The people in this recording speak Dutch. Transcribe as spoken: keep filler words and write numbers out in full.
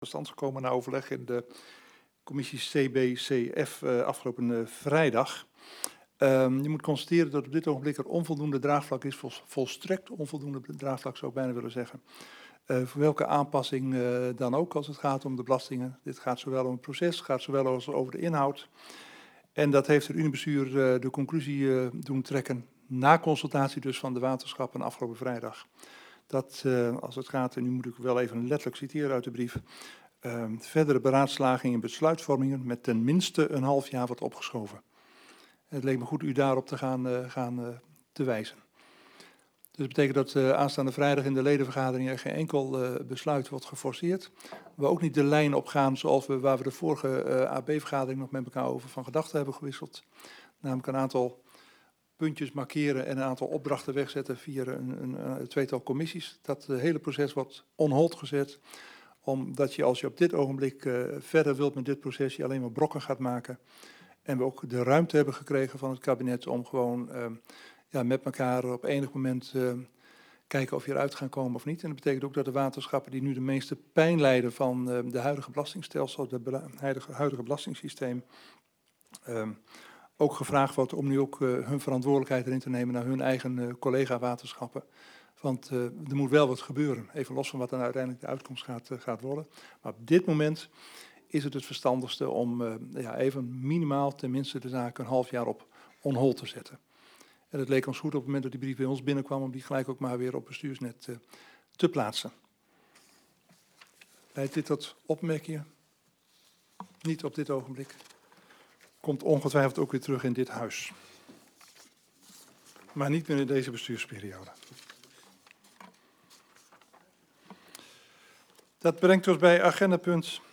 tot stand gekomen na overleg in de commissie C B C F uh, afgelopen uh, vrijdag. Um, je moet constateren dat op dit ogenblik er onvoldoende draagvlak is, vol, volstrekt onvoldoende draagvlak zou ik bijna willen zeggen. Uh, voor welke aanpassing uh, dan ook als het gaat om de belastingen. Dit gaat zowel om het proces, gaat zowel als over de inhoud. En dat heeft het Uniebestuur uh, de conclusie uh, doen trekken, na consultatie dus van de waterschappen afgelopen vrijdag. Dat uh, als het gaat, en nu moet ik wel even letterlijk citeren uit de brief, uh, verdere beraadslaging en besluitvormingen met ten minste een half jaar wordt opgeschoven. Het leek me goed u daarop te gaan, uh, gaan uh, te wijzen. Dus dat betekent dat uh, aanstaande vrijdag in de ledenvergadering er geen enkel uh, besluit wordt geforceerd. We ook niet de lijn opgaan zoals we, waar we de vorige uh, A B-vergadering nog met elkaar over van gedachten hebben gewisseld. Namelijk een aantal puntjes markeren en een aantal opdrachten wegzetten via een, een, een tweetal commissies. Dat uh, hele proces wordt on hold gezet, omdat je als je op dit ogenblik uh, verder wilt met dit proces, je alleen maar brokken gaat maken. En we ook de ruimte hebben gekregen van het kabinet om gewoon uh, ja, met elkaar op enig moment uh, kijken of je eruit gaan komen of niet. En dat betekent ook dat de waterschappen die nu de meeste pijn lijden van uh, de huidige belastingstelsel, het huidige, huidige belastingssysteem, uh, ook gevraagd wordt om nu ook uh, hun verantwoordelijkheid erin te nemen naar hun eigen uh, collega-waterschappen. Want uh, er moet wel wat gebeuren, even los van wat dan uiteindelijk de uitkomst gaat, uh, gaat worden. Maar op dit moment is het het verstandigste om uh, ja, even minimaal tenminste de zaak een half jaar op on hold te zetten. En het leek ons goed op het moment dat die brief bij ons binnenkwam om die gelijk ook maar weer op bestuursnet uh, te plaatsen. Leidt dit tot opmerkingen? Niet op dit ogenblik. Komt ongetwijfeld ook weer terug in dit huis. Maar niet meer in deze bestuursperiode. Dat brengt ons bij agendapunt